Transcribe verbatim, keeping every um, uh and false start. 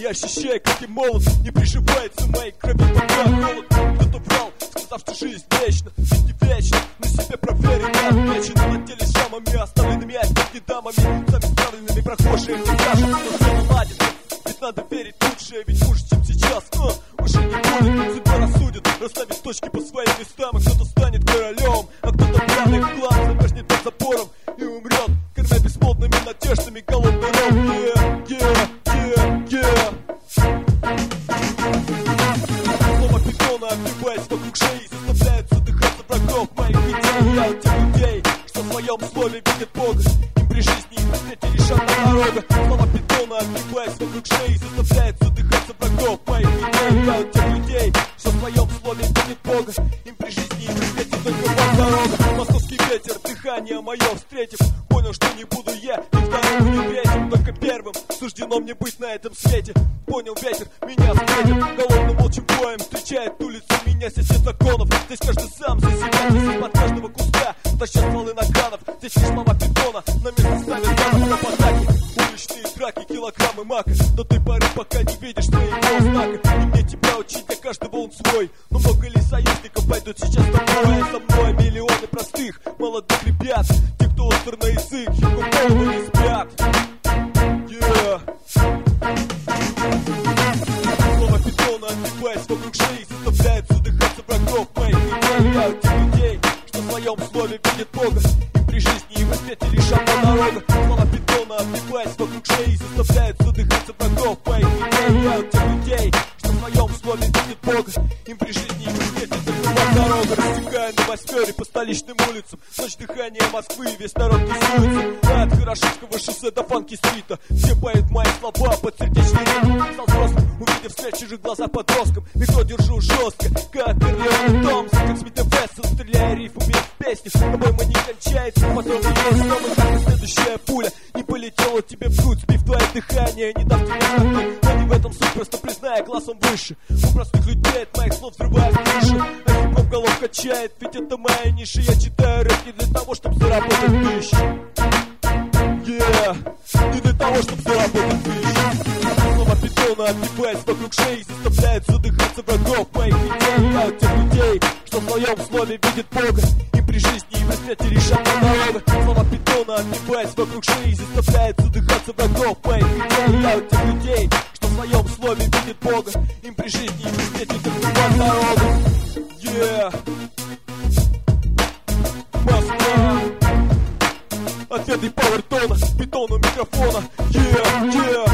я ощущаю, как и молод. Не приживается в моей крови пока голод. Кто-то врал, сказав, что жизнь вечна. Ведь не вечна, на себе проверен, я отмечен. На теле шрамами, оставленными опять не дамами. Сами правильными прохожие мне скажут, что все наладится. Ведь надо верить лучшее, ведь хуже, чем сейчас. А, уже не будет, судьба рассудит, расставит точки по своим местам. И кто-то станет королем, а кто-то пьяный в класс замерзнет под запором и умрет, кормя бесплодными надеждами голодный рот. Yeah, yeah, yeah, yeah. Слово питона, обвиваясь вокруг шеи, заставляет задыхаться врагов моих идей. Я от тех людей, что в своем слове видят Бога. Им при жизни и при смерти лишь одна дорога. Слово питона, обвиваясь вокруг шеи, заставляет задыхаться врагов моих идей. Я от тех людей, что в своем слове видят Бога. Им при жизни и при смерти только одна дорога. Московский ветер, дыхание мое встретив, понял, что не буду я ни вторым, ни третьим, только первым суждено мне быть на этом свете. Понял, ветер меня встретит голодным волчьим боем. Встречает улицу меня сосед законов. Здесь каждый сам за себя, здесь из-под каждого куста тащат стволы наганов. Здесь лишь слова питона на место ставят ганов на потаке. Уличные драки, килограммы мака. До той поры, пока не видишь своего знака. И мне тебя учить, для каждого он свой. Но много ли союзников пойдут сейчас с тобой? А со мной миллионы простых молодых ребят. Те, кто остр на язык, его голову не спят. Yeah. Слово питона, отбиваясь вокруг шеи, заставляет задыхаться врагов моих идей. Я у тех людей, что в своем слове видят Бога. И при жизни и в смерти лишь одна дорога. Слово питона, отбиваясь вокруг шеи, заставляет задыхаться врагов моих идей. Я у тех людей, что в своем слове видят Бога. Им при жизни и в смерти только одна дорога. Рассекая на восьмере по столичным улицам, ночь дыхания Москвы, весь народ тусуется. От Хорошевского шоссе до Фанки-стрита все поют мои слова под сердечный ритм. Стал взрослым, увидев свет в чужих глазах подростком. Метро держу жестко, как Корлеон и Томпсон. Как Смит и Вессон, стреляя рифмами в песни. Обойма не кончается, потом не снова. Как следующая пуля не полетела тебе в грудь, сбив твое дыхание, не дав тебе вздохнуть. Но не в этом суть, просто признай глазом выше. У простых людей от моих слов взрывает крышу. А хип-хоп голов качает, ведь это моя ниша. Я читаю рэп не для того, чтобы заработать тысячу. Yeah. Не для того, чтобы заработать тысячу. Слово питона, отбиваясь вокруг шеи, заставляет задыхаться врагов моих идей. Я от тех людей, что в своем слове видит Бога. И при жизни и при смерти лишь одна дорога. Слово питона, отбиваясь вокруг шеи, заставляет задыхаться врагов моих идей. Я от тех людей, что в своем слове видит Бога. Им при жизни и при смерти только одна дорога. Yeah. Москва. Ответы пауэртона, бетону микрофона. Yeah, yeah.